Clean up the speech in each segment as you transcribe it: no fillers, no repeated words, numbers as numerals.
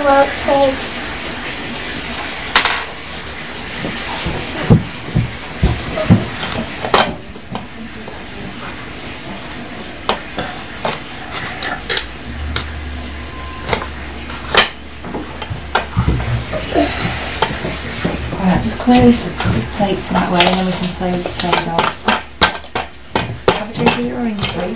won't play. Alright, just clear these plates that way and then we can play with the Play-Doh. Have a drink of your orange, please.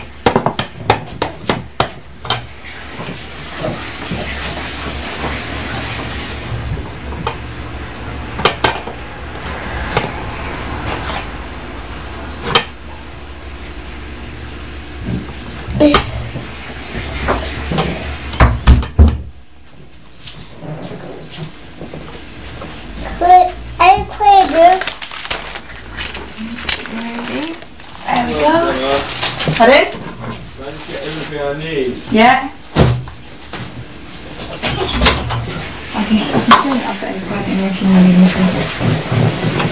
There we go. Pardon? Don't get everything I need. Yeah. I can turn it off at any point and if you need anything.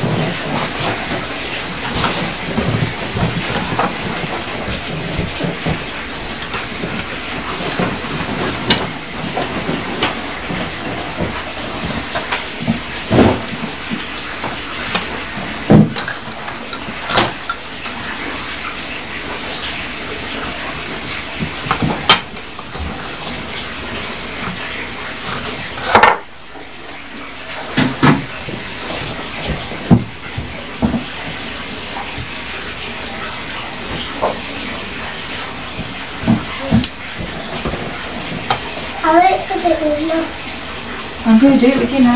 Alex, a bit warmer. I'm going to do it with you now.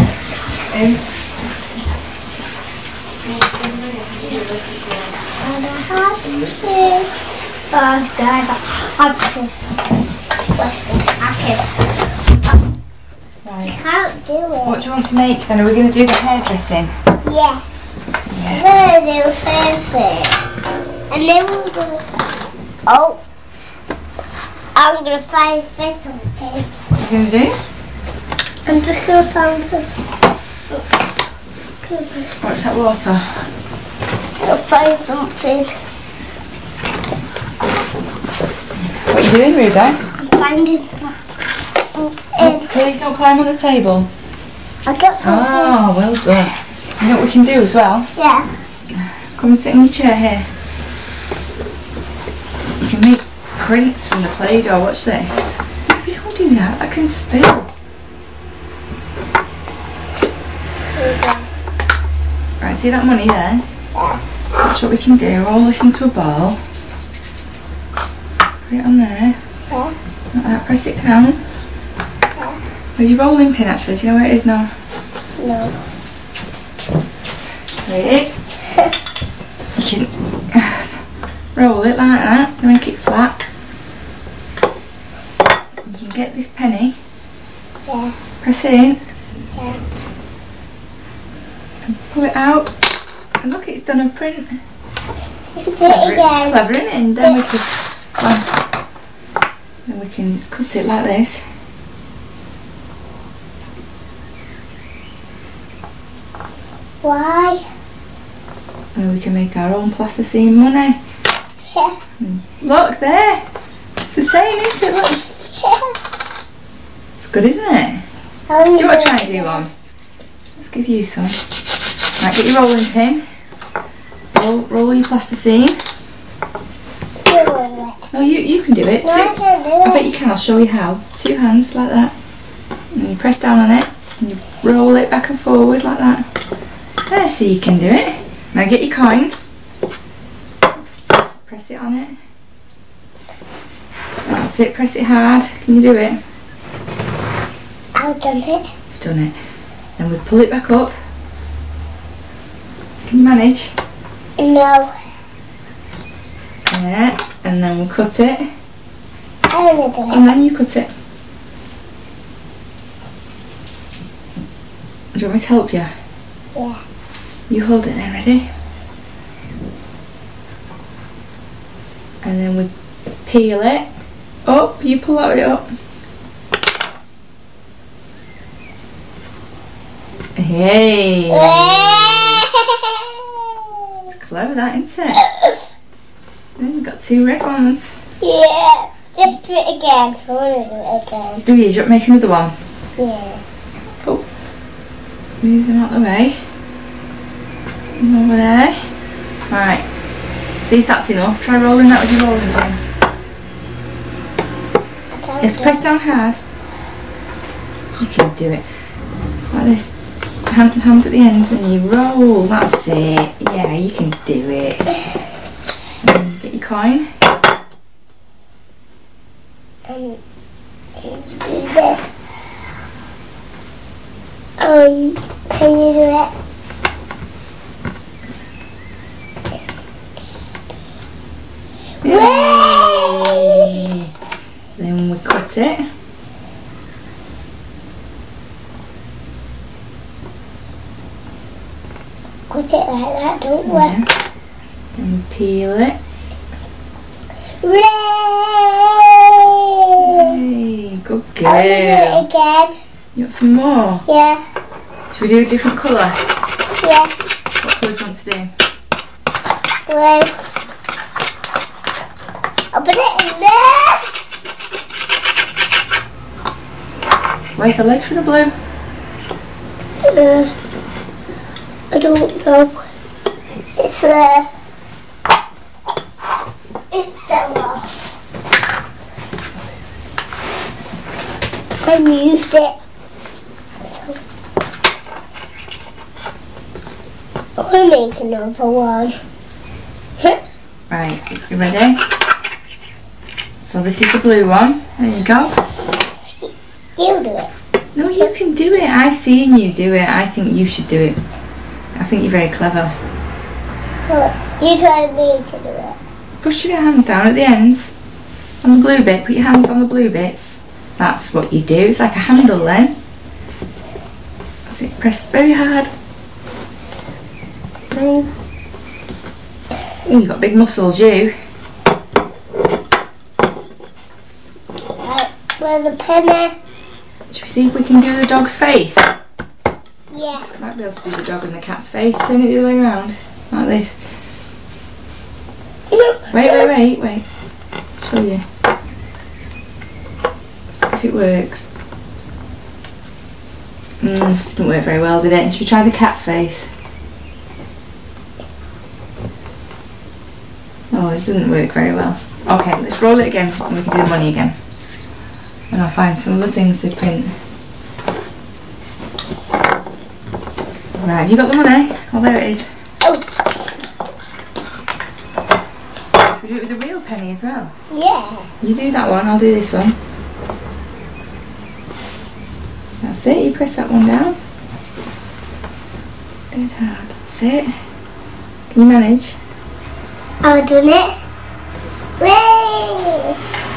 And I have to. I Right. can't do it. What do you want to make then? Are we going to do the hairdressing? Yeah. Yeah. We're going to do hair first. And then we're going to. Oh. I'm going to find for something. What are you going to do? I'm just going to find for something. What's that water? I'll find something. What are you doing, Ruben? I'm finding something. Please don't climb on the table. I got something. Oh, well done. You know what we can do as well? Yeah. Come and sit in your chair here. You can make prints from the Play-Doh. Watch this. If you don't do that, I can spill. Right, see that money there? Yeah. That's what we can do. Roll this into a ball. Put it on there. Yeah. Like that. Press it down. Yeah. Where's your rolling pin actually? Do you know where it is now? No. There it is. You can roll it like that to make it flat. You can get this penny. Yeah. Press it in. Yeah. And pull it out. And look, it's done a print. You can do it It's again. clever, isn't it? And then we can, then we can cut it like this. Why? And we can make our own plasticine money. Yeah. Look there. It's the same, isn't it? Look. Yeah. It's good, isn't it? Do you want to try and do one? Let's give you some. Right, get your rolling pin. Roll your plasticine. No, you can do it. No, I can't do it. I bet you can. I'll show you how. 2 hands like that. And you press down on it. And you roll it back and forward like that. There, so you can do it. Now get your coin. Press it on it. That's it. Press it hard. Can you do it? I've done it. You've done it. Then we pull it back up. Can you manage? No. There. And then we'll cut it. I want to do it. And then you cut it. Do you want me to help you? Yeah. You hold it then, ready? And then we peel it up. You pull that bit up. Hey! It's clever that, isn't it? Then we've got 2 red ones. Yes. Just do it again. I want to do it again. Do you? Do you want to make another one? Yeah. Oh. Move them out the way. And over there. Right. See if that's enough. Try rolling that with your rolling pin. You have to press down hard. You can do it. Like this. Hands at the end when you roll. That's it. Yeah, you can do it. And get your coin. And do this. Can you do it? Yay! Then we cut it. Cut it like that, don't we? Yeah. And peel it. Yay! Hey, good I'll do it girl. again. You want some more? Yeah. Should we do a different colour? Yeah. What colour do you want to do? Blue. I'll put it in there. Where's the lid for the blue? I don't know. It's there. It fell off. I moved it. So I'm going to make another one. Right, you ready? So this is the blue one. There you go. You do it. No, you can do it. I've seen you do it. I think you should do it. I think you're very clever. You try me to do it. Push your hands down at the ends. On the blue bit, put your hands on the blue bits. That's what you do. It's like a handle then. That's it. Press very hard. Oh, you've got big muscles, you. Where's the penny? Should we see if we can do the dog's face? Yeah. Might be able to do the dog and the cat's face. Turn it the other way around. Like this. Wait. Show you. See if it works. It didn't work very well, did it? Should we try the cat's face? Oh, it didn't work very well. Okay, let's roll it again and we can do the money again. And I'll find some other things to print. Right, have you got the money? Oh, there it is. Oh. Should we do it with a real penny as well? Yeah. You do that one, I'll do this one. That's it, you press that one down. Dead hard, that's it. Can you manage? I've done it. Whee!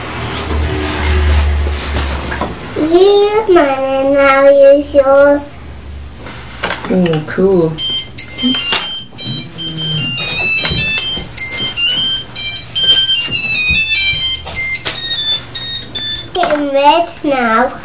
Use mine and I'll use yours. Oh, cool. Getting red now.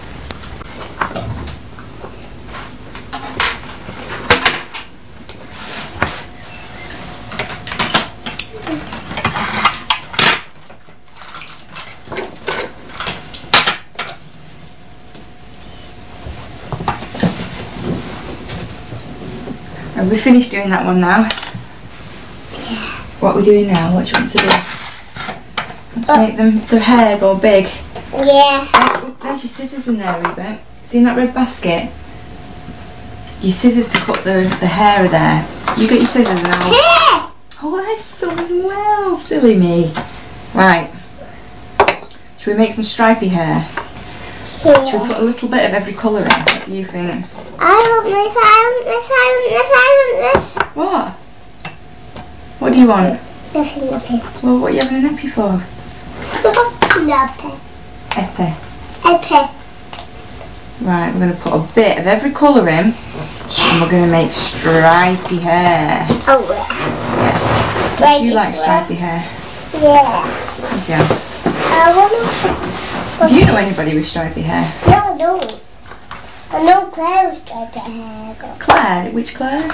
Have we finished doing that one now? What are we doing now? What do you want to do? Want to make the hair go big? Yeah. Oh, there's your scissors in there, Reba. See in that red basket? Your scissors to cut the hair are there. You get your scissors now. Here! Oh, there's some as well. Silly me. Right. Should we make some stripy hair? Here. Should we put a little bit of every colour in? What do you think? I want this, I want this, I want this, I want this. What? What do you want? Nothing. Well, what are you having an epi for? Nothing. Epi. Epi. Right, we're going to put a bit of every colour in and we're going to make stripy hair. Oh, yeah. Stripy. Do you like stripy hair? Yeah. Do you? I want to... Do you know anybody with stripy hair? No, I don't. I know Claire with stripy hair. Claire? Which Claire?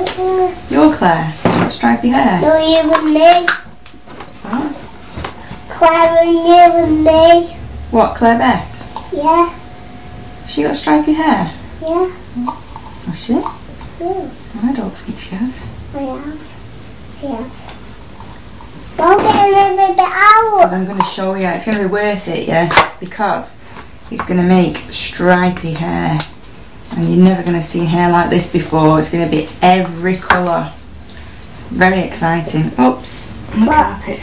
Mine's Your Claire? She's got stripy hair? no, you with me. Oh. Clara and you and me. What, Claire Beth? Yeah, She got stripy hair? yeah, Has she? yeah. I don't think she has. I have. Yes. We'll get a little bit out. Because I'm going to show you. It's going to be worth it, yeah? Because it's going to make stripy hair. And you're never going to see hair like this before. It's going to be every colour. Very exciting. Oops. On the carpet.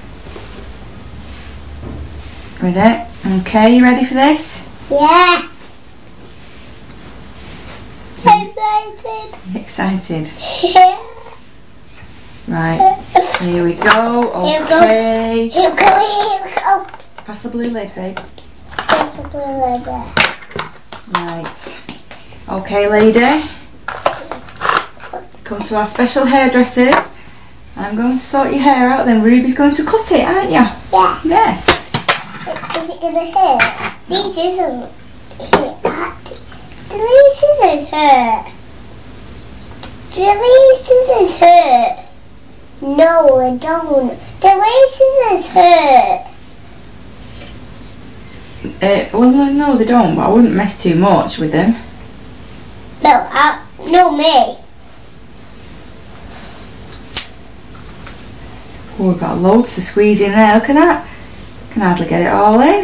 Ready? Okay, you ready for this? Yeah. Excited. Excited. Yeah. Right. Here we go. Here we go. Okay. Here we go, here we go. Pass the blue lid, babe. That's a blue leather. Right. Okay, lady. Come to our special hairdressers. I'm going to sort your hair out, then Ruby's going to cut it, aren't you? Yeah. Yes. Is it gonna hurt? These scissors hurt. Do these scissors hurt? Do these scissors hurt? No, they don't. Do these scissors hurt? Well, no, they don't, but I wouldn't mess too much with them. No, me. Oh, we've got loads to squeeze in there. Look at that. Can hardly get it all in.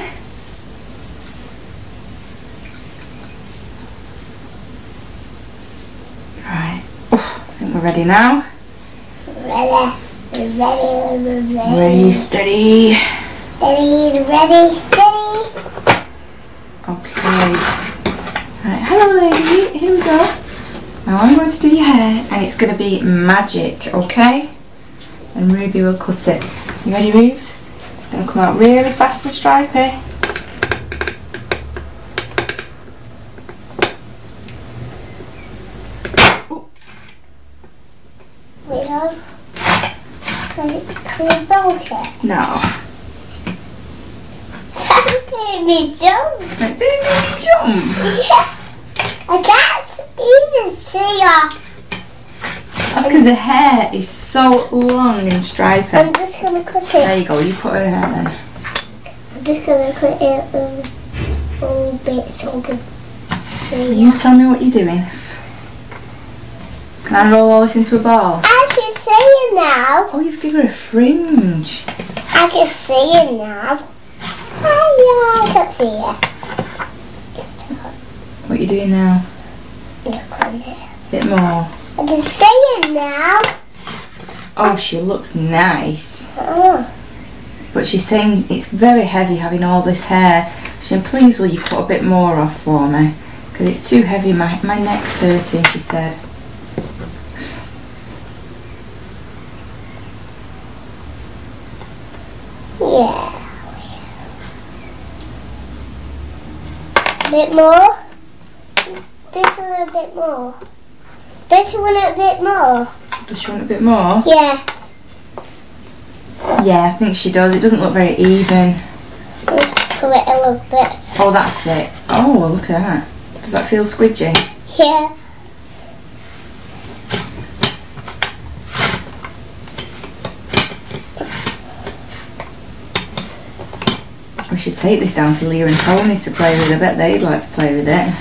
Right. I think we're ready now. Ready, ready. Ready, steady. Ready, steady. Okay. Right. Hello, lady. Here we go. Now I'm going to do your hair, and it's going to be magic, okay? And Ruby will cut it. You ready, Rubes? It's going to come out really fast and stripy. Wait on. Can we broke it? No. That made me jump. It didn't make you jump. Yeah. I can't even see her. That's because her hair is so long and stripy. I'm just gonna cut it. There you go, you put her hair then. I'm just gonna cut it a little bit so I can see You her. tell me what you're doing. Can I roll all this into a ball? I can see it now. Oh, you've given her a fringe. I can see it now. Oh yeah, I can see it. What are you doing now? Look on it. Bit more. I can see it now. Oh, she looks nice. Oh. But she's saying it's very heavy having all this hair. She's saying, please will you cut a bit more off for me? Because it's too heavy, my neck's hurting, she said. Yeah. A bit more. This one a bit more. This one a bit more. Does she want a bit more? Yeah. Yeah, I think she does. It doesn't look very even. Pull it a little bit. Oh, that's it. Oh, look at that. Does that feel squidgy? Yeah. We should take this down to Leah and Tony's to play with. I bet they'd like to play with it.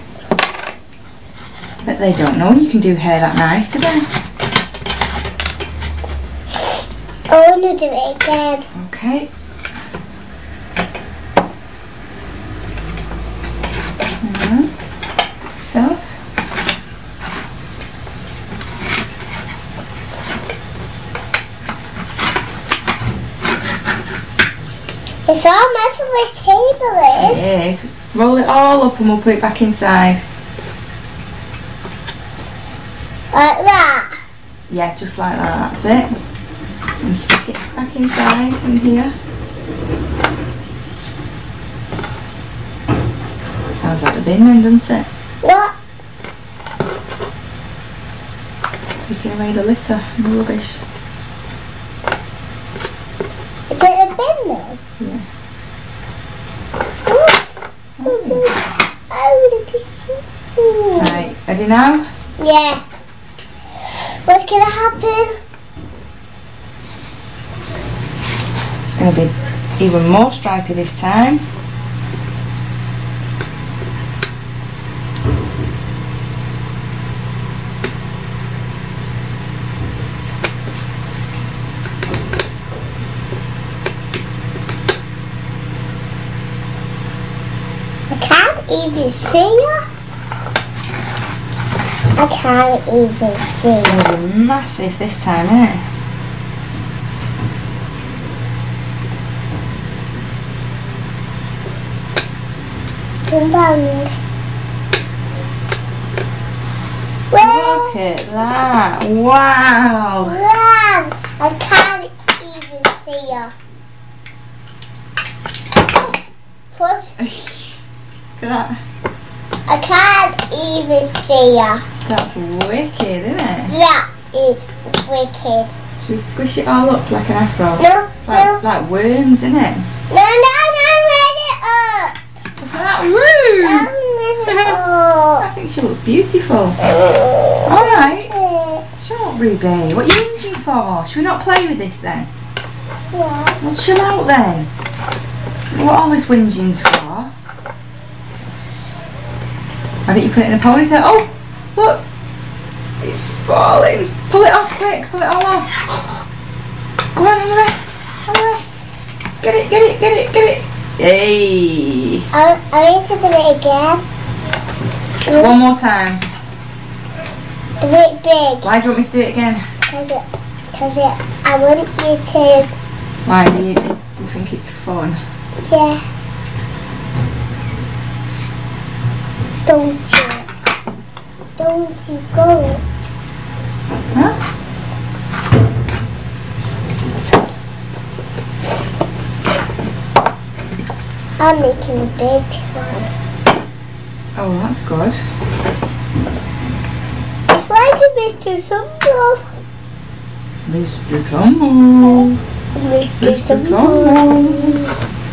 Bet they don't know you can do hair that nice today. I want to do it again. Okay. Yourself. It's all messing with table is. It is. Roll it all up and we'll put it back inside. Like that. Yeah, just like that. That's it. And stick it back inside in here. Sounds like a bin then, doesn't it? What? Taking away the litter and the rubbish. Is it a bin now? Yeah. Right, ready now? Yeah. What's gonna happen? It's going to be Even more stripy this time. I can't even see you. I can't even see It's you. going to be massive this time, isn't it? Bang. Well, Look at that. Wow. wow. I can't even see you. Whoops. Look at that. I can't even see you. That's wicked, isn't it? That is wicked. Should we squish it all up like an afro? No, It's no, like worms, isn't it? no, let it up. Look at that. Woo! Let it up. I think she looks beautiful. Alright. Shut up, Ruby. What are you whinging for? Should we not play with this then? Yeah. Well, chill out then. What all this whinging's for? Why don't you put it in a ponytail? Oh, look. It's falling. Pull it off quick. Pull it all off. Go on, rest. Rest. Get it, get it, get it, get it. Hey. I need to do it again. One more time. Do it big. Why do you want me to do it again? Because I want you to, Why do you think it's fun? yeah. Don't you go it. Huh? I'm making a big one. Oh, that's good. It's like a Mr. Tumble. Mr. Tumble. Mr. Tumble.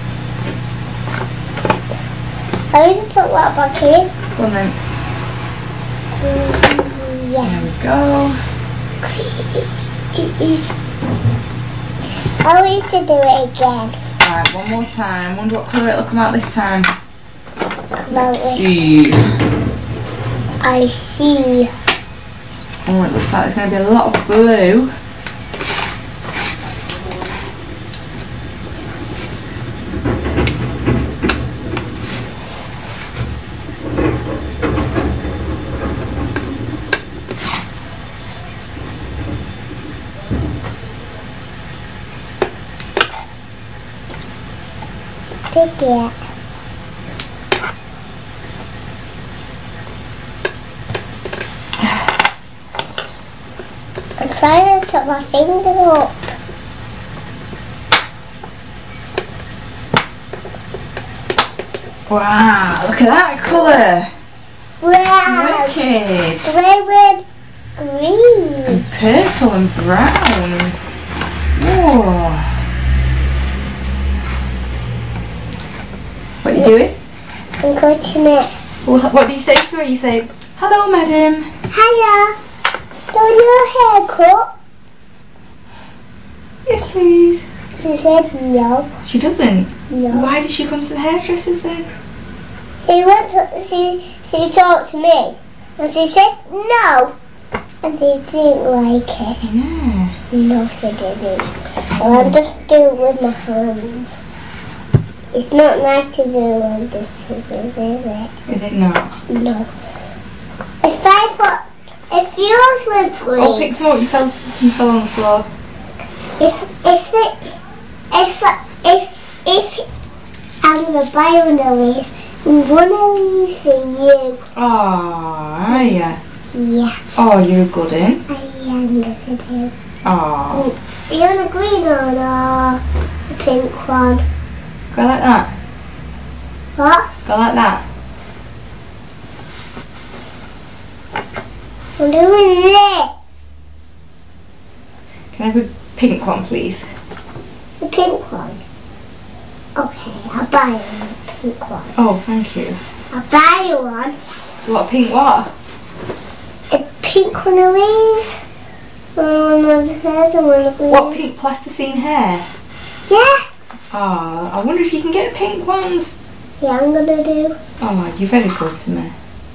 I need to put that back in. Go on then. Yes. There Please. I need to do it again. we go. Right, one more time. Wonder what colour it'll come out this time. Come out with. See. I see. Oh, it looks like there's going to be a lot of blue. Pick it. I'm trying to put my fingers up. Wow, look at that colour. Wow. Wicked. Play with green. Purple and brown. And, whoa. What are you doing? I'm cutting it. What do you say to her? You say, hello, madam. Hiya. Don't you have a haircut? Yes, please. She said no. She doesn't. No. Why did she come to the hairdressers then? She talked to me. And she said no. And she didn't like it. Yeah. No, she didn't. I'll just do it with my hands. It's not nice to do with the scissors, is it? Is it not? No. If yours was green, Oh, pick some up. Some fell on the floor. if I'm gonna buy one of these, one of these for you. Oh, are you? Yes, Oh, you're a good one. I am gonna do. Oh, You want a green one or a pink one? go like that. What? Go like that. I'm doing this. Can I have a pink one, please? The pink one. Okay, I'll buy you a pink one. Oh, thank you. I'll buy you one. What, pink what? A pink one of these. One of hers and one of these. What, pink plasticine hair? Yeah. Oh, I wonder if you can get the pink ones. Yeah, I'm gonna do. Oh, you're very good to me.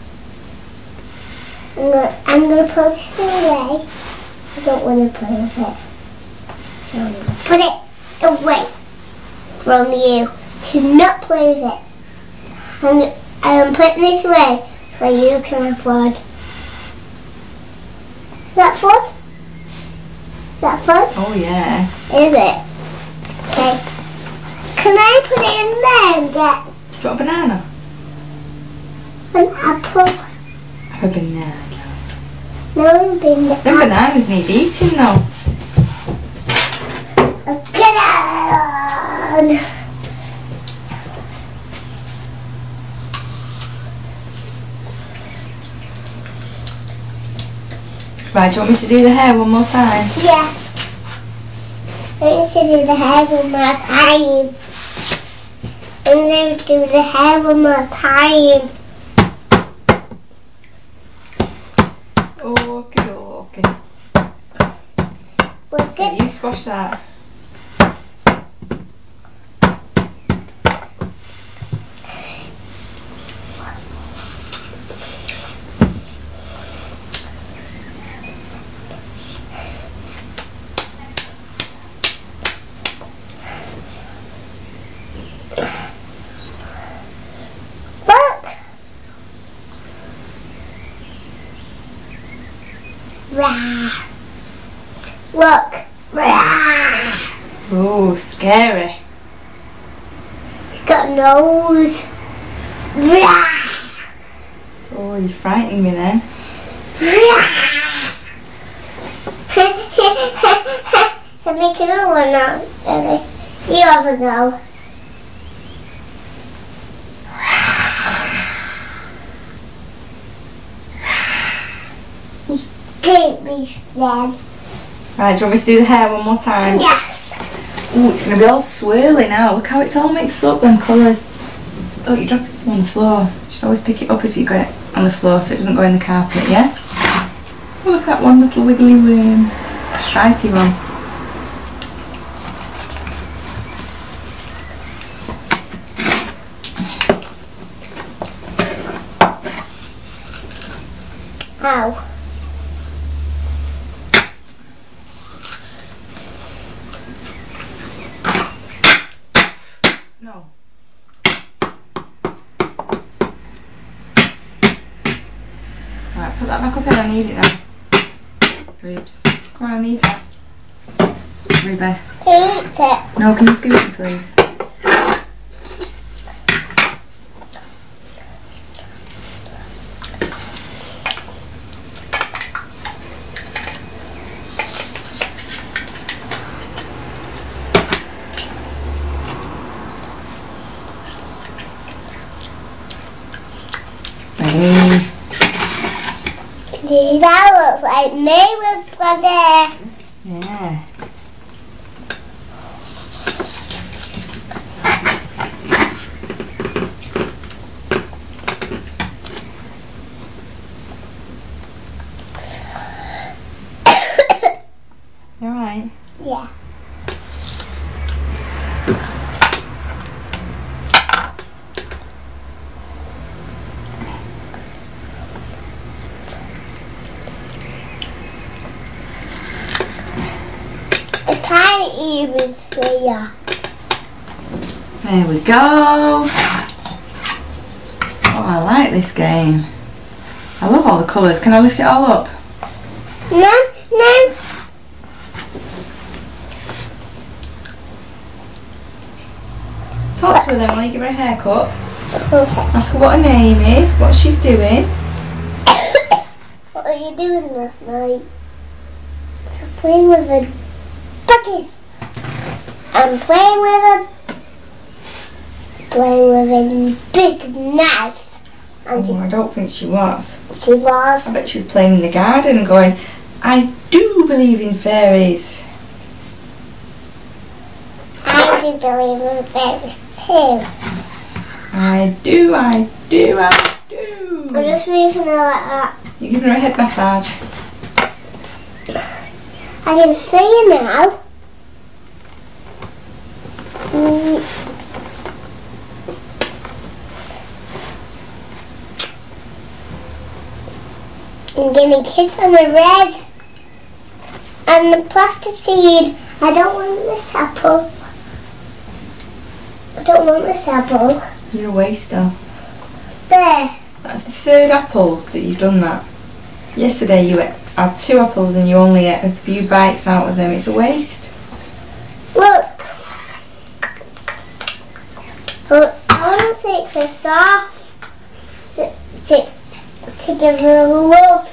I'm gonna put this away. I don't want to play with it. So I'm gonna put it away from you. To not play with it. I'm putting this away so you can have fun. Is that fun? Is that fun? Oh yeah. Is it? Okay. Can I put it in there and get Do you want a banana? an apple? Have a banana. No, bin the Them bananas need eating though. Get on! Right, do you want me to do the hair one more time? Yeah. I'm going to do the hair one more time. I'm going to do the hair one more time. Okay, okay. What's Okay, it? you squash that. Look! Rah. Look! Rah. Oh, scary. It's got a nose. Rah. Oh, you frightened me then. So make another one now, Dennis. You have a go. Get me then. Right, do you want me to do the hair one more time? Yes. Oh, it's going to be all swirly now. Look how it's all mixed up, them colours. Oh, you're dropping some on the floor. You should always pick it up if you get it on the floor so it doesn't go in the carpet, yeah? Oh, look at that one little wiggly worm. Stripy one. Ow. No. Right, put that back up there. I need it now. Rubes. Come on, I need that. Ruby. Can you eat it? No, can you scoop it, please? Ready? That looks like me with bloody. Yeah. You alright? Yeah. I can't even see ya. There we go. Oh, I like this game. I love all the colours. Can I lift it all up? No, no. Talk to her then while you give her a haircut. Okay. Ask her what her name is, what she's doing. What are you doing last night? Playing with the buckets. I'm playing with a big knife. And Oh, I don't think she was. she was. I bet she was playing in the garden going, I do believe in fairies. I do believe in fairies too. I do, I do, I I'm do. just moving her like that. You're giving her a head massage. I can see you now. I'm gonna kiss on the red. And the plasticine. I don't want this apple. I don't want this apple. You're a waster. There. That's the third apple that you've done that. Yesterday you had 2 apples and you only ate a few bites out of them. It's a waste. Look. But I want to take this off to give her love.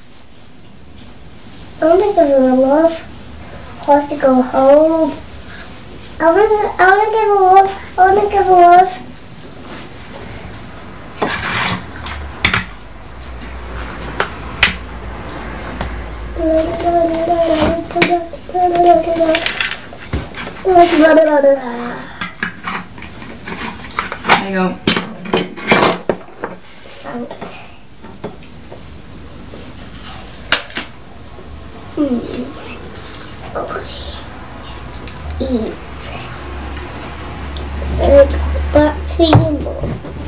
I want to give her love. I want to go home. I want to give her love. I want to give her love. There you go. Thanks. Eat. Back to you more.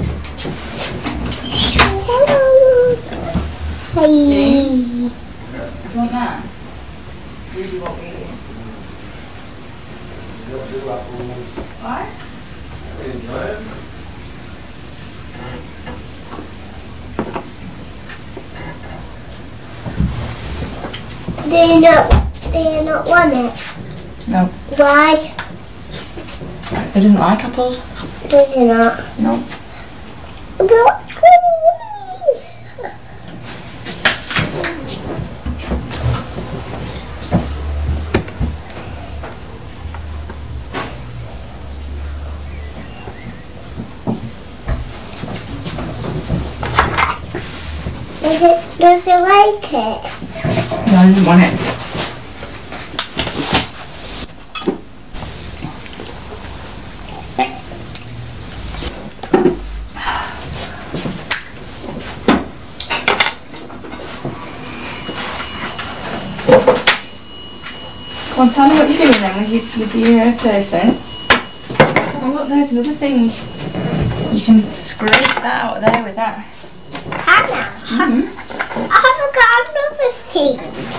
Hi. You want that? Really won't eat it. What? Do you not want it? No. Why? I didn't like apples. Does it not? No. Does it like it? No, I didn't want it. Come on, tell me what you're doing then with your person. Oh look, there's another thing. You can scrape that out of there with that. Hannah, I haven't got another thing.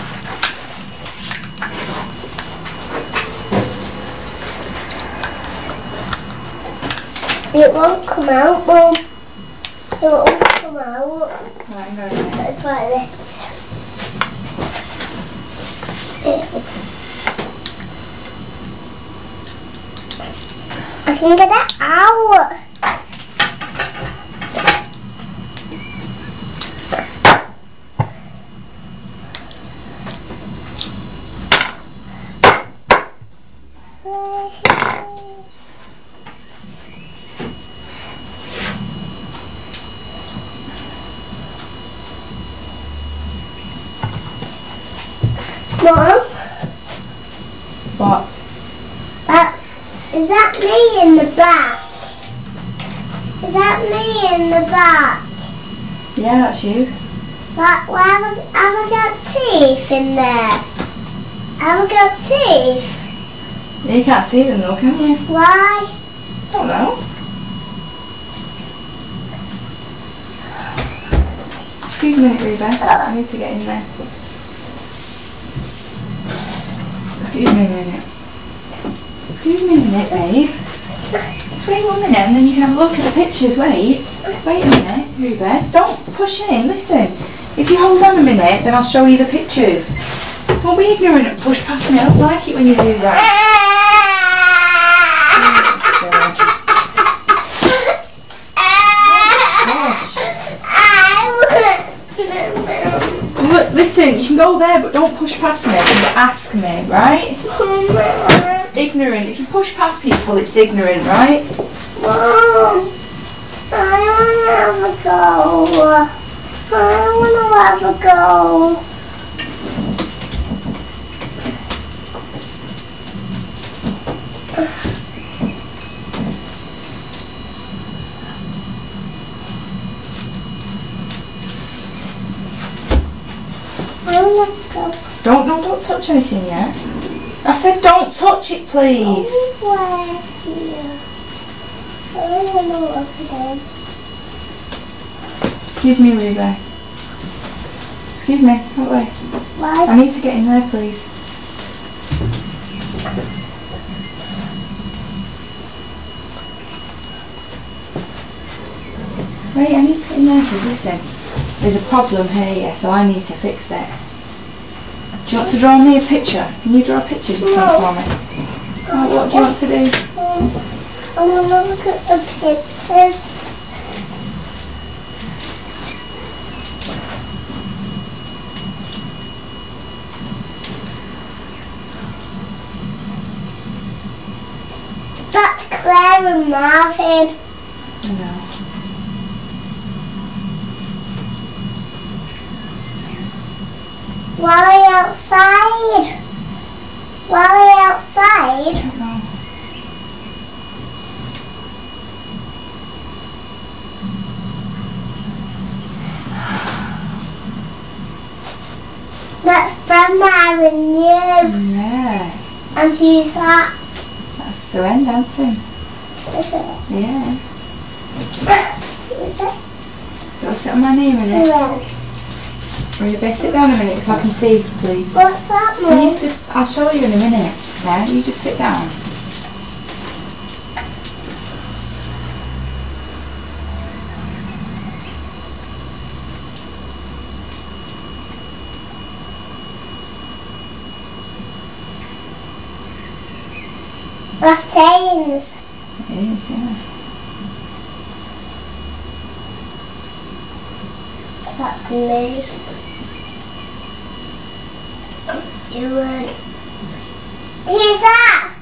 It won't come out, Mum. It won't come out. Right, I'm going there. It's like this. I can get it out. Mom? What? Is that me in the back? Is that me in the back? Yeah, that's you. Have I got teeth in there? Have I got teeth? Yeah, you can't see them though, can you? Why? Don't know. Excuse me a minute, Rebecca. I need to get in there. Excuse me a minute. Excuse me a minute, babe. Just wait 1 minute and then you can have a look at the pictures. Wait a minute, Rebecca. Don't push in. Listen. If you hold on a minute, then I'll show you the pictures. Don't be ignorant and push past me. I don't like it when you do that. Look, listen, you can go there, but don't push past me and ask me, right? It's ignorant. If you push past people, it's ignorant, right? Mom, I want to have a go. I want to have a go. Don't touch anything yet. I said don't touch it, please. Excuse me, Ruby. Excuse me, hold away. Why? I need to get in there, please. Wait, I need to get in there because listen, there's a problem here, yeah, so I need to fix it. Do you want to draw me a picture? Can you draw a picture just for me? Oh, what do you want to do? I want to look at the pictures. That's Claire and Marvin. I know. Wally outside. Wally outside. I don't know. That's Grandma and you. Yeah, And who's that? that's Seren dancing. Is it? Yeah. Who is it? Do I sit on my knee a minute? Seren. Or you best sit down a minute so I can see, please. What's that, Can you Mum? just, I'll show you in a minute. Yeah, you just sit down. Lattes. It is, yeah. That's me. Seward. Who's that?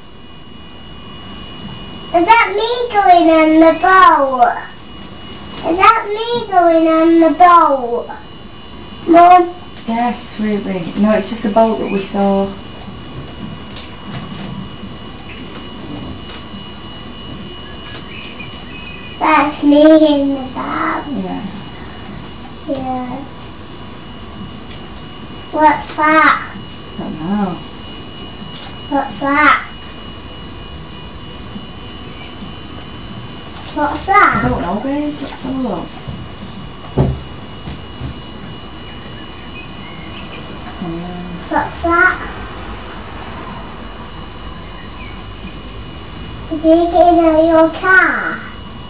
Is that me going on the boat? Is that me going on the boat? Mum? Yes, Ruby. No, it's just a boat that we saw. That's me in the boat. Yeah. Yeah. What's that? Don't know. What's that? What's I that? don't know, babes. Let's have a look. What's that? Is he getting out of your car?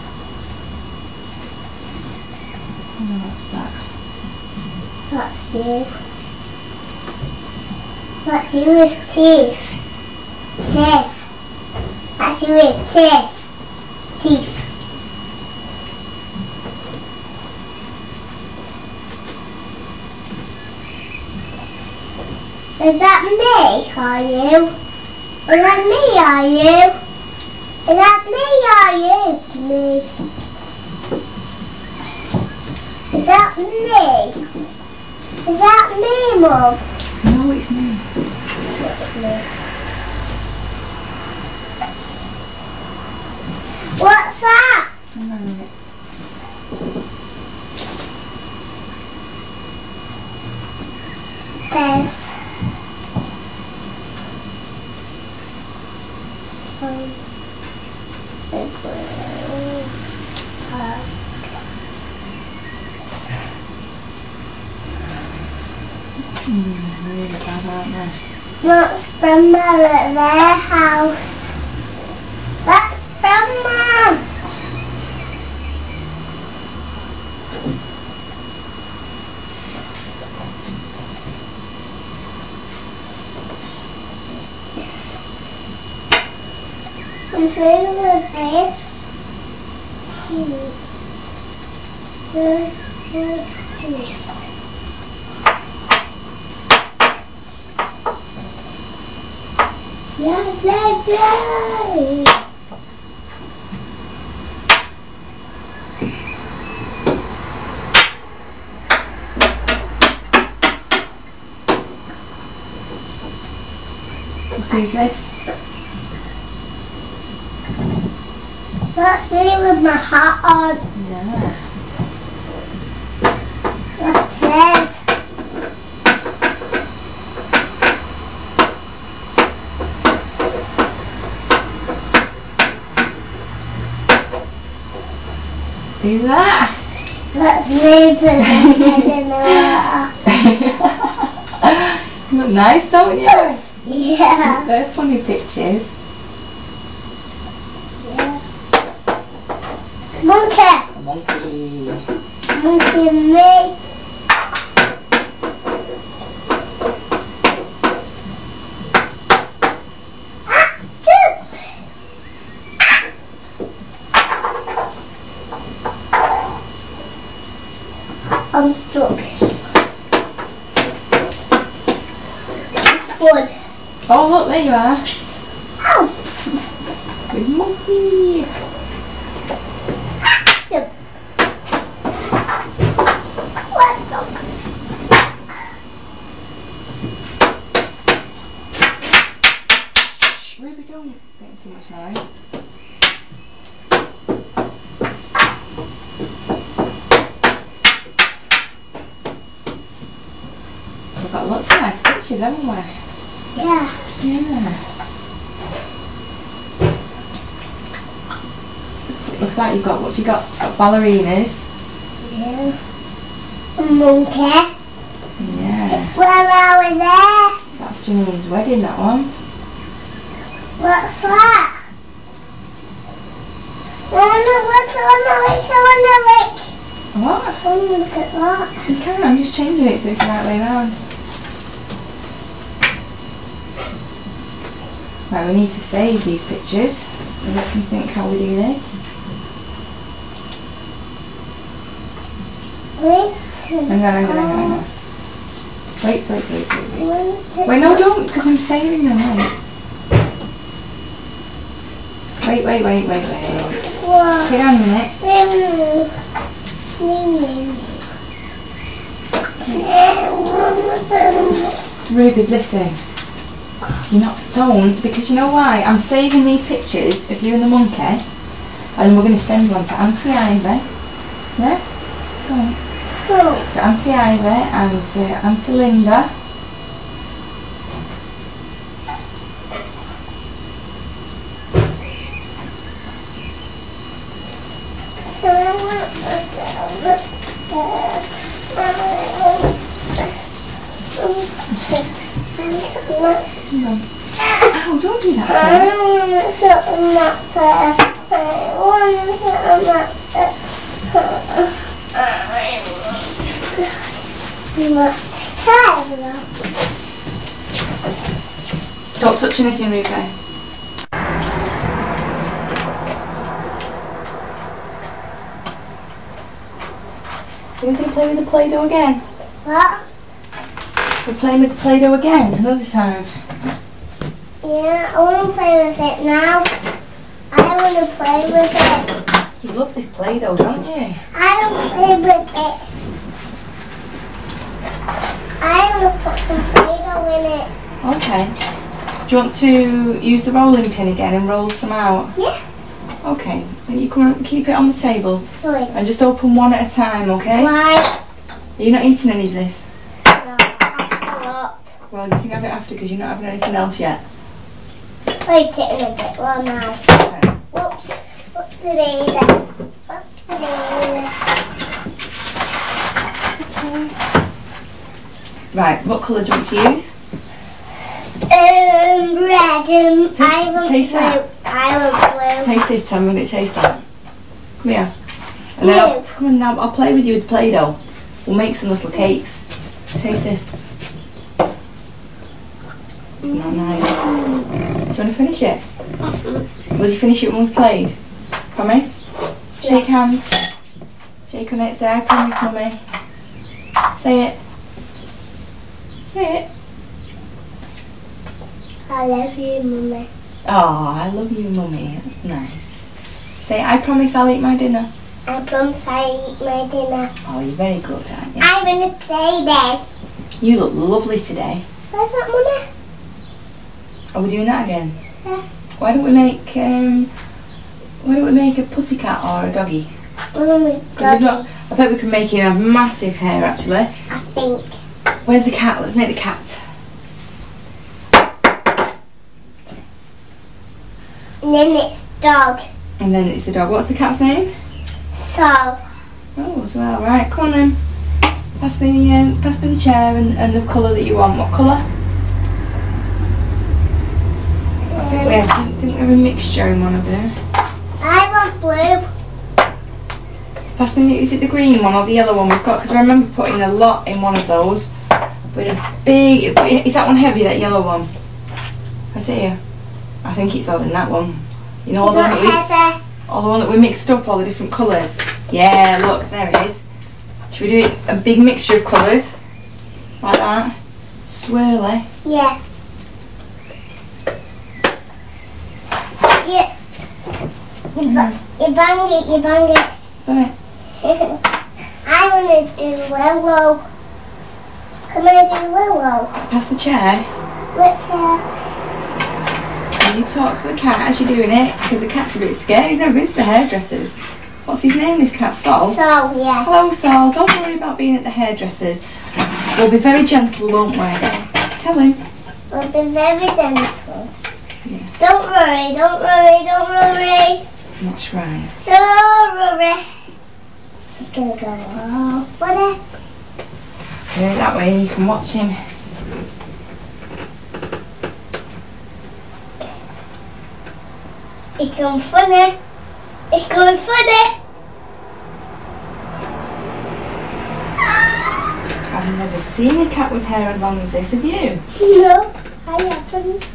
What's that? What's you? What's you with teeth? Teeth. That's you with teeth. Teeth. Is that me, are you? Is that me, are you? Is that me, are you? Me. Is that me? Is that me, Mum? No, it's me. What's that? Hang on a minute. There's Really bad, aren't they? That's Grandma at their house. That's Grandma. I'm playing with this. Play. Who's this? That's me with my hat on. Yeah. That's it. Who's that? That's me with my head in the water. You look nice, don't you? Yeah. They're funny pictures. Yeah. Monkey. A monkey. Monkey and me. I'm stuck. Fun. Oh look, there you are. Ow! Big monkey. Jump. What dog? Shh, Ruby, don't make too much noise. We've got lots of nice pictures, haven't we? Yeah. Yeah. Look like you've got, what have you got? Ballerinas. Yeah. A monkey. Yeah. Where are we there? That's Janine's wedding, that one. What's that? I wanna look. What? I wanna look at that. You can, I'm just changing it so it's the right way around. Right, we need to save these pictures. So let me think how we do this. Hang on. Wait. Wait, no, don't, because I'm saving them, wait. Wait. What? Sit down a minute. Ruby, listen. Don't, because you know why? I'm saving these pictures of you and the monkey, and we're going to send one to Auntie Ivy. Yeah? Go on. To Auntie Ivy and to Auntie Linda. Ow, don't do that, Don't touch anything, Ruby. Are we going to play with the Play-Doh again? What? We're playing with the Play-Doh again, another time. Yeah, I want to play with it now. I want to play with it. You love this Play-Doh, don't you? I don't play with it. I want to put some Play-Doh in it. Okay. Do you want to use the rolling pin again and roll some out? Yeah. Okay. Then you can keep it on the table Wait. and just open one at a time, okay? Why? Are you not eating any of this? No, I Well, you can have it after because you're not having anything else yet. I'll eat it in a bit, won't I? Okay. Whoops. Whoopsie-daisy. Whoopsie-daisy. Right, what colour do you want to use? Red and I want taste blue. that. I want blue. Taste this, tell me when it tastes that. Come here. And then No. come on now, I'll play with you with Play-Doh. We'll make some little cakes. Taste this. It's not nice. Do you want to finish it? Will you finish it when we've played? Promise? Shake hands. Shake on it, say I promise, Mummy. Say it. Say it. I love you, Mummy. Oh, I love you, Mummy. That's nice. Say, I promise I'll eat my dinner. I promise I eat my dinner. Oh, you're very good, aren't you? I'm gonna play this. You look lovely today. Where's that, Mummy? Are we doing that again? Yeah. Why don't we make a pussycat or a doggy? Mummy, 'Cause we've got, I bet we can make him have massive hair actually. I think. Where's the cat? Let's make the cat. And then it's dog. And then it's the dog. What's the cat's name? So. Oh, as well. Right, come on then. Pass me the chair and the colour that you want. What colour? Didn't we have a mixture in one of them? I want blue. Pass me, is it the green one or the yellow one we've got? Because I remember putting a lot in one of those. But a big, is that one heavy, that yellow one? Is it here? I think it's all in that one. You know, all the one that we mixed up, all the different colours. Yeah, look, there it is. Should we do a big mixture of colours? Like that? Swirly. Yeah. Yeah. You bang it. Done it? I want to do willow. Can I do willow? Pass the chair. What's here? Can you talk to the cat as you're doing it? Because the cat's a bit scared. He's never been to the hairdressers. What's his name, this cat? Sol? Sol, yeah. Hello, Sol. Don't worry about being at the hairdressers. We'll be very gentle, won't we? Tell him. We'll be very gentle. Yeah. Don't worry. That's right. So worry. He's going to go over there. Turn it that way and you can watch him. It's going funny. I've never seen a cat with hair as long as this, have you? No, I haven't.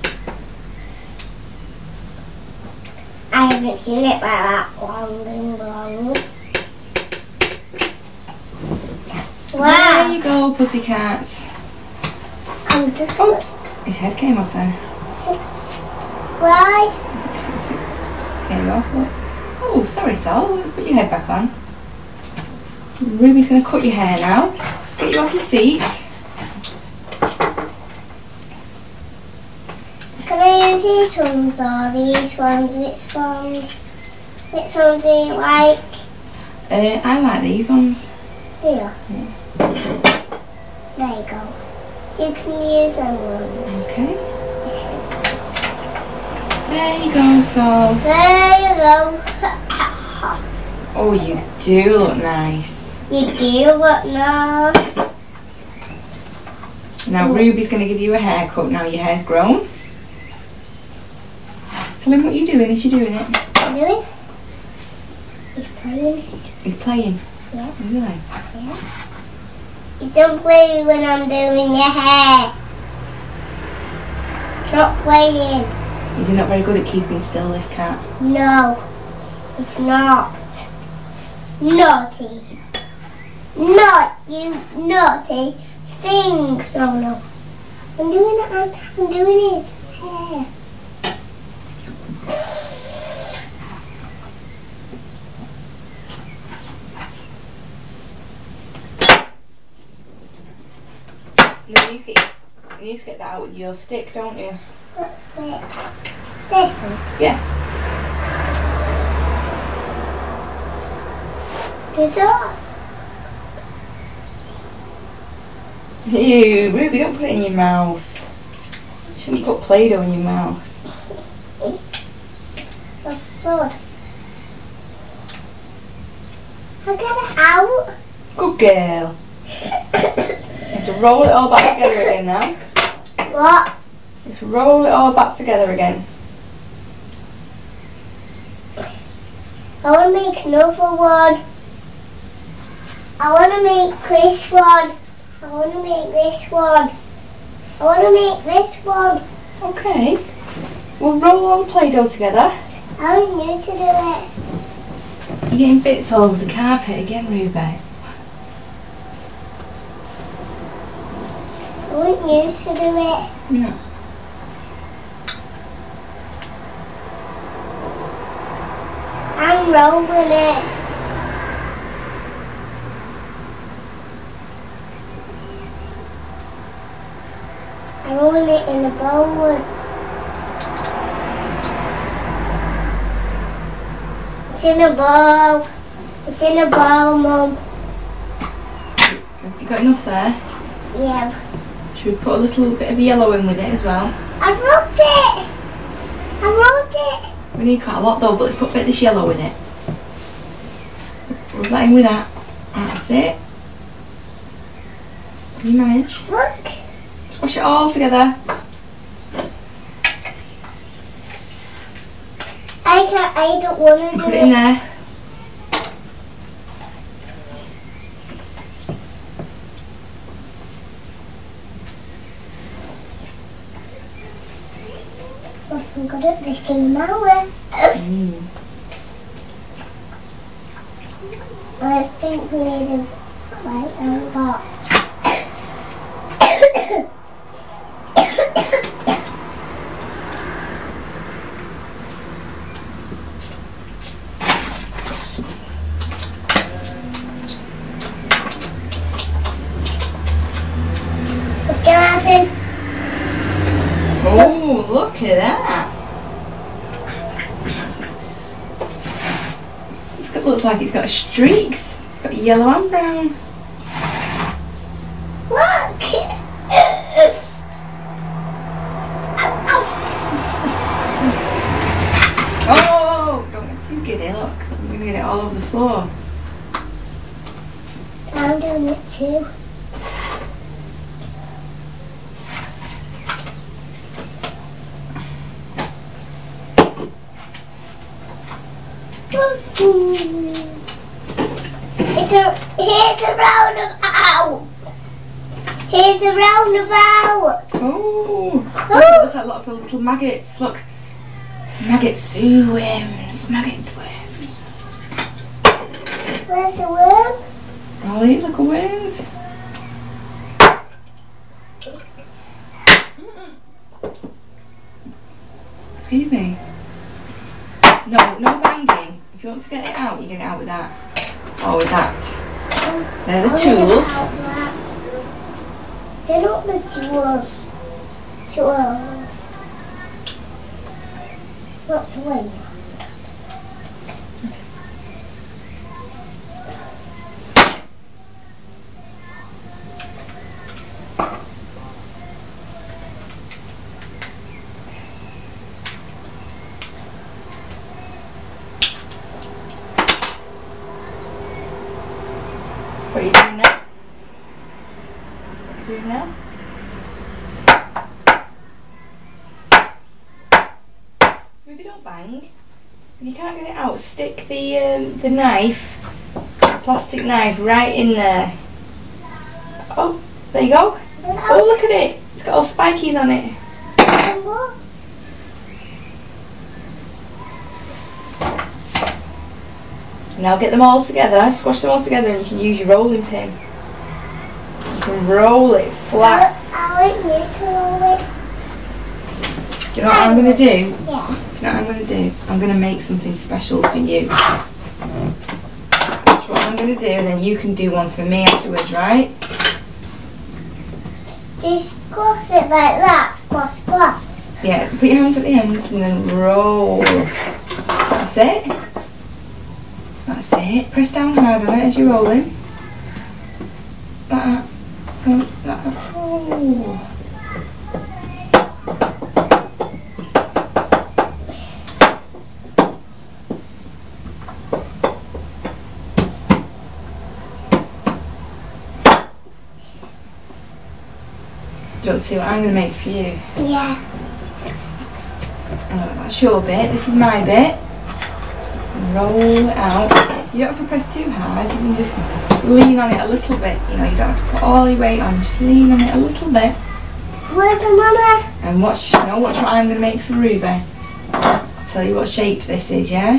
I haven't seen it like that long. Wow. There you go, pussycat. I'm just... Oops, his head came off there. Why? Scare you off, look. Oh, sorry, Sol. Let's put your head back on. Ruby's going to cut your hair now. Let's get you off your seat. Can I use these ones or these ones? Which ones do you like? I like these ones. Do you? Yeah. There you go. You can use them ones. Okay. There you go, Sol. There you go. Oh, you do look nice. You do look nice. Now Ruby's going to give you a haircut. Now your hair's grown. Tell him what you're doing as you're doing it. What are you doing? He's playing. He's playing. Yeah. Really? Yeah. You don't play when I'm doing your hair. Stop playing. Is he not very good at keeping still, this cat? No, it's not. Naughty. Not you naughty thing. No. I'm doing his hair. No, you need to get that out with your stick, don't you? What stick? This one? Yeah. Is that? Ew, Ruby, don't put it in your mouth. You shouldn't put Play-Doh in your mouth. That's good. I'll get it out. Good girl. You have to roll it all back together again now. What? You have to roll it all back together again. I want to make another one. I want to make this one. I want to make this one. I want to make this one. Okay. We'll roll all the Play-Doh together. I want you to do it. You're getting bits all over the carpet again, Ruby. I want you to do it. Yeah. I'm rolling it. I'm rolling it in the bowl. It's in a bowl. It's in a bowl, Mum. Have you got enough there? Yeah. Should we put a little bit of yellow in with it as well? I've rubbed it. I rubbed it. We need quite a lot though, but let's put a bit of this yellow with it. Rub that in with that. That's it. Can you manage? Look. Squash it all together. I don't want to do Put it in there. I'm good at making mouth. I think we need a light and box. What's gonna happen? Oh, look at that. Looks like it's got streaks. It's got yellow and brown. Look! Oh, don't get too giddy, look. I'm going to get it all over the floor. I'm doing it too. Here's a roundabout. Here's a roundabout. Oh, look, it looks like lots of little maggots. Look, maggot worms, maggot worms. Where's the worm? Oh, these little worms. Excuse me. No banging. If you want to get it out, you get it out with that. Or with that. They're the tools. They're not the tools. Tools. Not to win. What are you doing now? What are you doing now? Maybe don't bang. If you can't get it out, stick the knife, plastic knife, right in there. Oh, there you go. Oh, look at it. It's got all spikies on it. Now get them all together, squash them all together, and you can use your rolling pin. You can roll it flat. I like this roll it. Do you know what I'm going to do? Yeah. Do you know what I'm going to do? I'm going to make something special for you. That's what I'm going to do, and then you can do one for me afterwards, right? Just cross it like that. Cross, cross. Yeah, put your hands at the ends and then roll. That's it. That's it. Press down hard on it as you're rolling. Like that. Like that. Oh. Do you want to see what I'm going to make for you? Yeah. That's your bit. This is my bit. Roll it out. You don't have to press too hard. You can just lean on it a little bit. You know, you don't have to put all your weight on. Just lean on it a little bit. Where's the mama? And watch what I'm going to make for Ruby. I'll tell you what shape this is, yeah?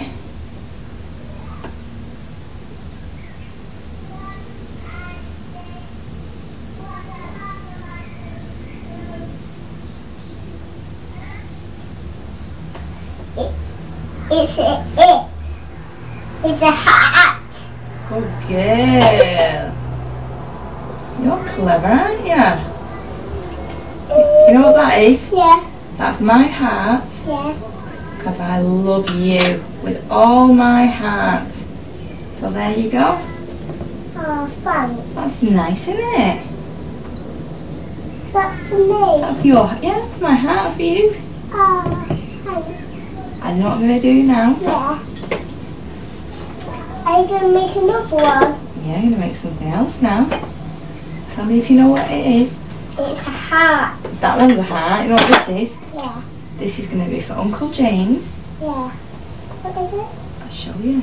It's a hat. Good girl. You're clever, aren't you? You know what that is? Yeah. That's my heart. Yeah. Because I love you with all my heart. So there you go. Oh, thanks. That's nice, isn't it? Is that for me? That's that's my heart for you. Oh, thanks. I know what I'm going to do now. Yeah. Are you going to make another one? Yeah, I'm going to make something else now. Tell me if you know what it is. It's a heart. That one's a heart. You know what this is? Yeah. This is going to be for Uncle James. Yeah. What is it? I'll show you.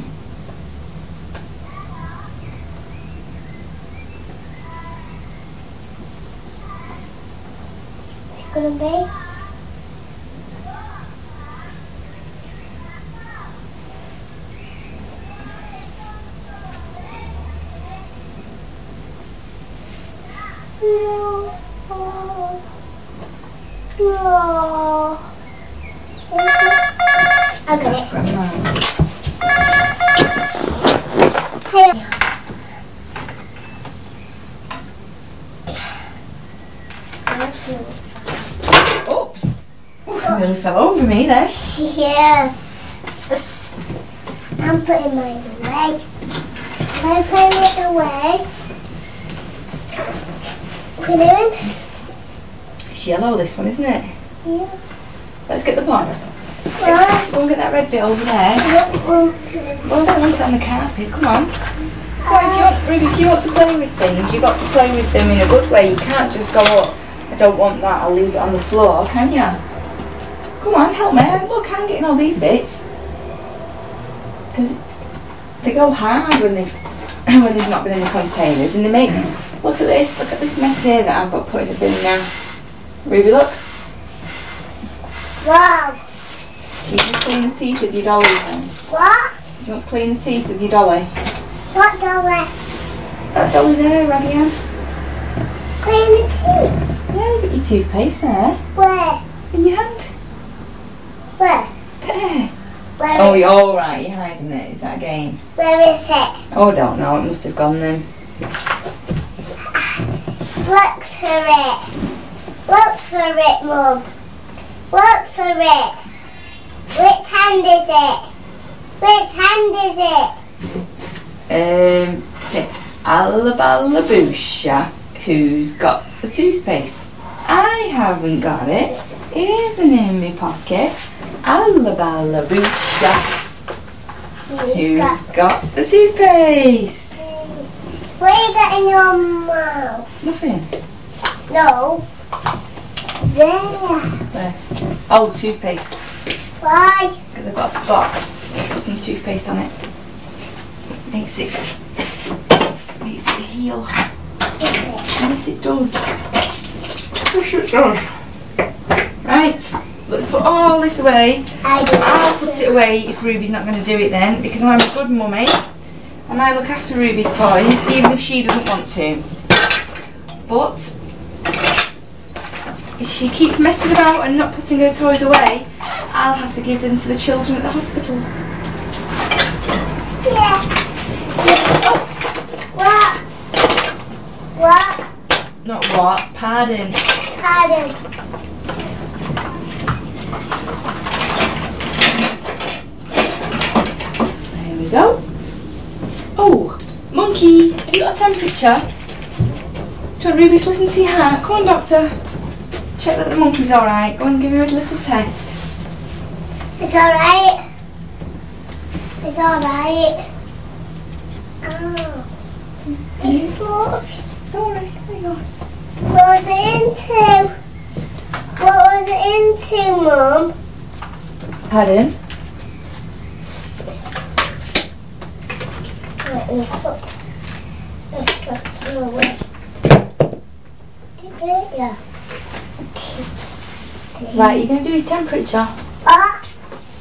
What's it gonna be? No. No. I got That's it. Grandma. Hey. Oops. Oof, nearly fell over me there. Yeah. I'm putting mine away. I'm putting it away. Put it in. It's yellow, this one, isn't it? Yeah. Let's get the box. Well, Go and get that red bit over there. I don't want to. Well, that one's on the carpet. Come on. Ruby, if you want to play with things, you've got to play with them in a good way. You can't just go, oh, I don't want that, I'll leave it on the floor, can you? Come on, help me. Look, I'm getting all these bits. Because they go hard when they've not been in the containers, and they make, look at this mess here that I've got put in the bin now. Ruby, look. Wow. You can clean the teeth with your dolly then. What? Do you want to clean the teeth with your dolly? What dollar? That dolly there, Raggedy Ann. Clean the teeth. Yeah, you've got your toothpaste there. Where? In your hand. Where? There. Where Oh, is you're alright, you're hiding it. Is that a game? Where is it? Oh, I don't know, it must have gone then. Look for it. Look for it, Mum. Look for it. Which hand is it? Which hand is it? Alabalabusha, who's got the toothpaste? I haven't got it. It isn't in my pocket. Alabalabusha, who's got the toothpaste? What is that in your mouth? Nothing. No. There. Where? Oh, toothpaste. Why? Because I've got a spot. So put some toothpaste on it. Makes it heal. Yes, it does. Yes, it does. Right, let's put all this away. I'll put it away if Ruby's not going to do it then, because I'm a good mummy and I look after Ruby's toys, even if she doesn't want to. But if she keeps messing about and not putting her toys away, I'll have to give them to the children at the hospital. Yeah. What? What? Not what? Pardon. Pardon. There we go. Oh, monkey, have you got a temperature? Do you want Ruby to listen to your heart? Come on, doctor. Check that the monkey's alright. Go and give her a little test. It's alright. It's alright. Oh. It's broke. It's alright, there you go. What was it into? What was it into, Mum? Pardon? Let me put this drugs away. Yeah. Right, you're going to do his temperature. What?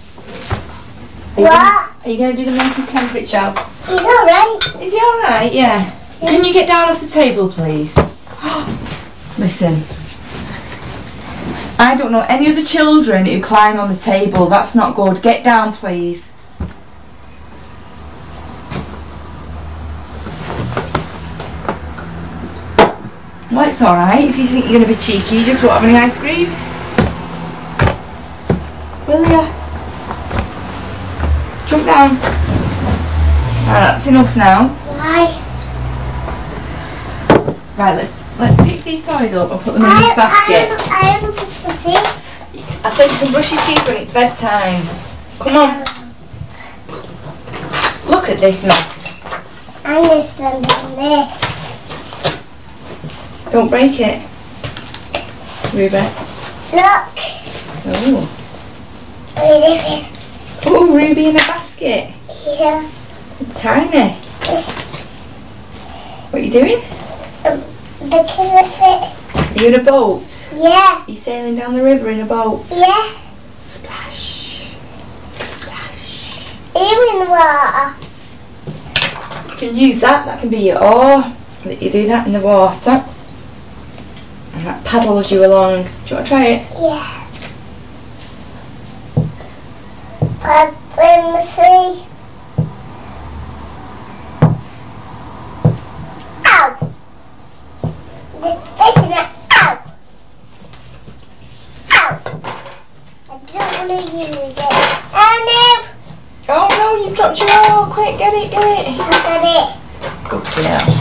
Are you going to do the monkey's temperature? He's alright. Is he alright? Yeah. Can you get down off the table, please? Listen. I don't know any other children who climb on the table. That's not good. Get down, please. Well, it's alright. If you think you're going to be cheeky, you just won't have any ice cream. Will ya? Jump down. That's enough now. Why? Right, let's pick these toys up and put them in this basket. I haven't brushed my teeth. I said you can brush your teeth when it's bedtime. Come on. Look at this mess. I understand this. Don't break it. Ruby. Look. Oh. Ruby. Oh, Ruby in a basket. Yeah. Tiny. What are you doing? Looking with it. Are you in a boat? Yeah. Are you sailing down the river in a boat? Yeah. Splash. Splash. Even in the water. You can use that. That can be your oar. You do that in the water. And that paddles you along. Do you want to try it? Yeah. But in the sea. Ow! The fish in it. Ow! Ow! I don't want to use it. Oh Oh no, you've dropped your oar. Quick, get it, get it. no! I got it. Good girl.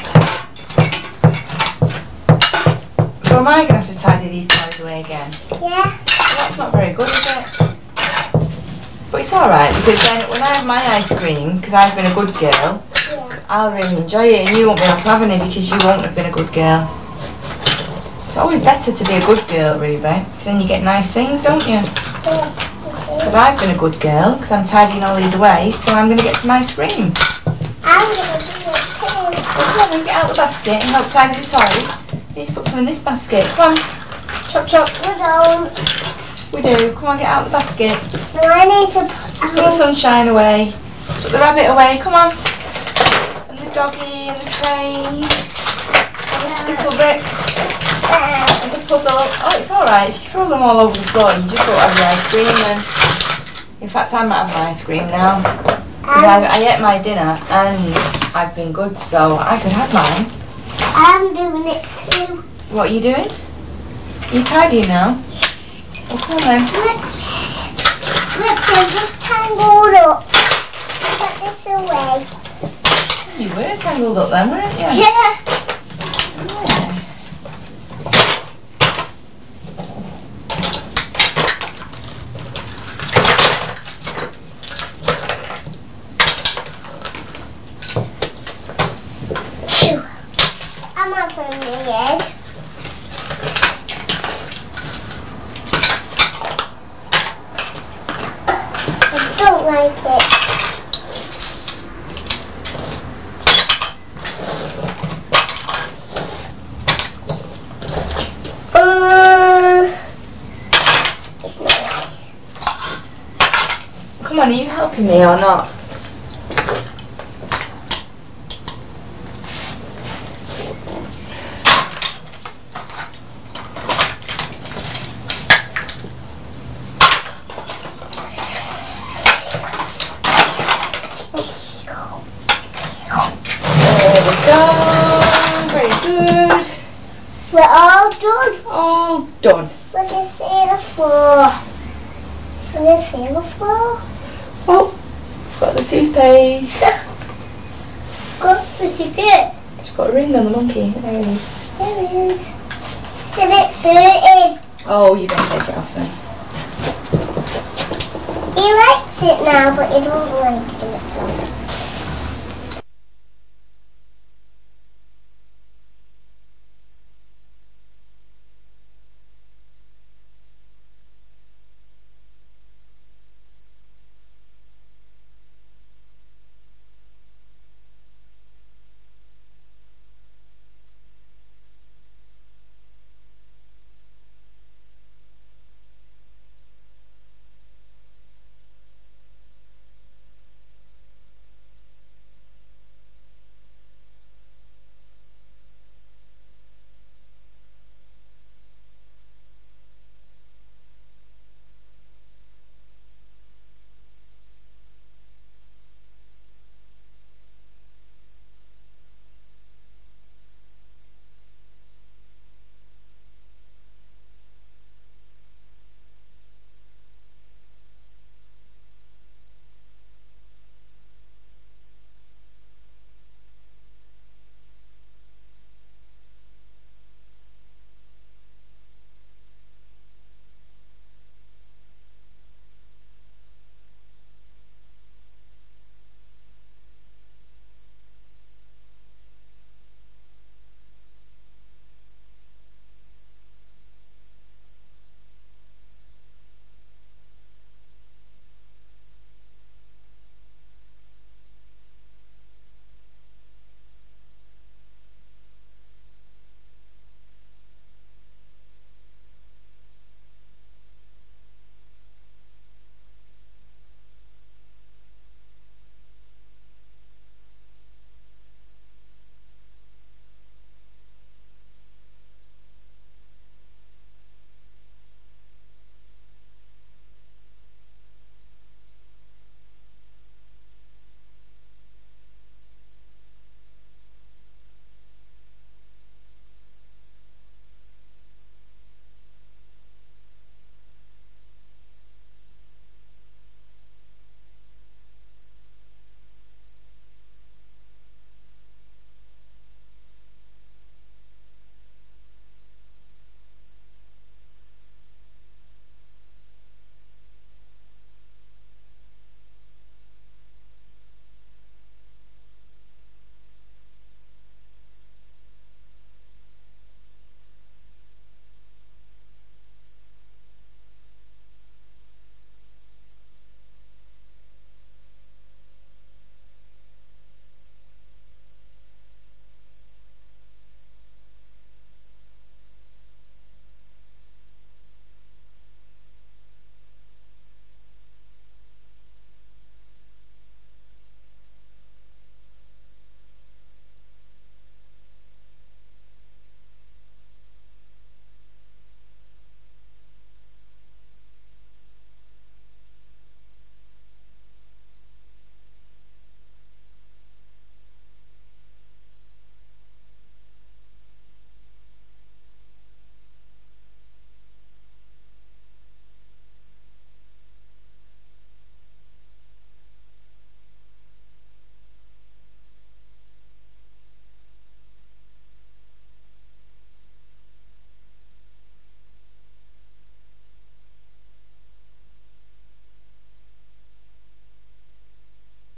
So am I going to have to tidy these toys away again? Yeah. That's not very good, is it? But it's alright, because then when I have my ice cream, because I've been a good girl, Yeah. I'll really enjoy it, and you won't be able to have any because you won't have been a good girl. It's always better to be a good girl, Ruby, because then you get nice things, don't you? Because I've been a good girl, because I'm tidying all these away, so I'm going to get some ice cream. I'm going to do it too. Well, come on then, get out the basket and help tidy the toys. Please put some in this basket. Come on. Chop, chop. We don't. We do. Come on, get out the basket. No, I need to Put the sunshine away. Put the rabbit away. Come on. And the doggy and the train. And the stickle bricks. And the puzzle. Oh, it's alright. If you throw them all over the floor, you just won't have your ice cream then. In fact, I might have my ice cream now. Because I ate my dinner and I've been good, so I could have mine. I'm doing it too. What are you doing? Are you tidying now? Well, come on then. Look, they're just tangled up. Put this away. You were tangled up then, weren't you? Yeah. Yeah. Phew. I'm opening the egg. I don't like it. It's not nice. Come on, are you helping me or not? There we go. Very good. We're all done. All done. We're going to see the floor. We're going to see the floor. Oh, got the toothpaste. Good. Was it good? It's got a ring on the monkey. There it is. There it is. And it's hurting. Oh, you better take it off then. He likes it now, but he don't like it.